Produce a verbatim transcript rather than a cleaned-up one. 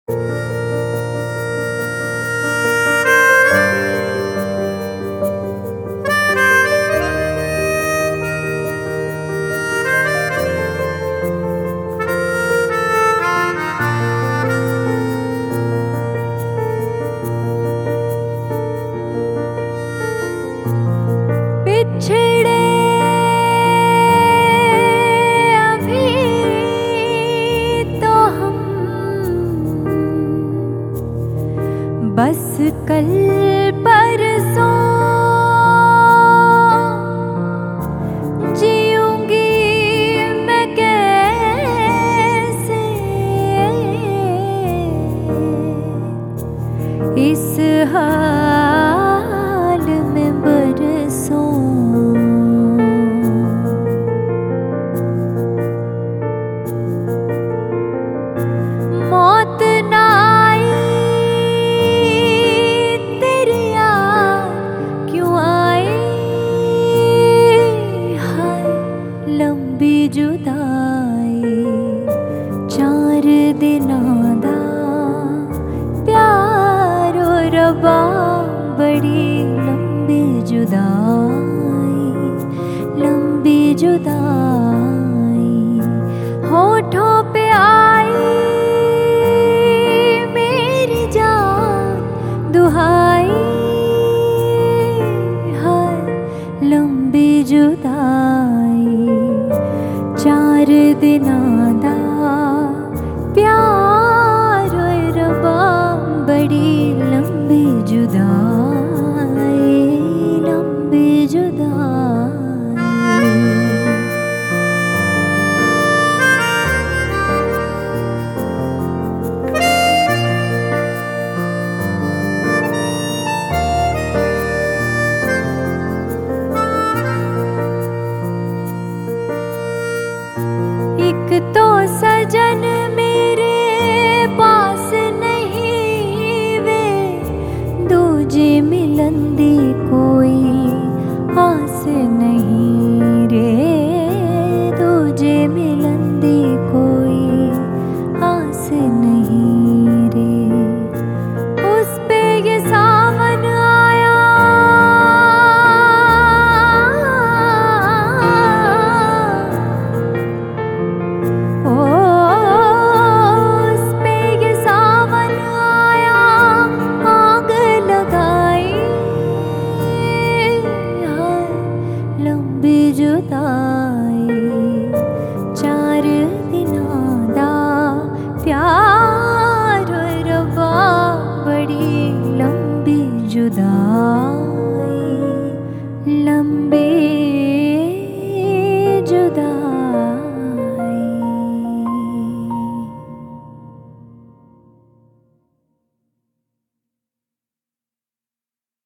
बिछड़े अभी तो हम बस कल परसों जीऊंगी मैं कैसे इस हाल में बरसों। मौत ना आई तेरी याद क्यों आई, हाय लंबी जुदाई चार दिनां दा प्यार और रबा बड़ी लंबी जुदाई लंबी जुदाई। होठों पे आई मेरी जान दुहाई, हाय लंबी जुदाई चार दिनां दा प्यार और रबा बड़ी लंबी जुदाई लंबी जुदाई। एक तो सजन मेरे पास नहीं वे, दूजे मिलन दी कोई आस नहीं रे, दूजे मिलन दी कोई आस नहीं रे। उस पे ये सावन आया ओ, उस पे ये सावन आया आग लगाई, हाय लंबी जुदाई चार दिनां दा प्यार और रबा बड़ी लंबी जुदाई।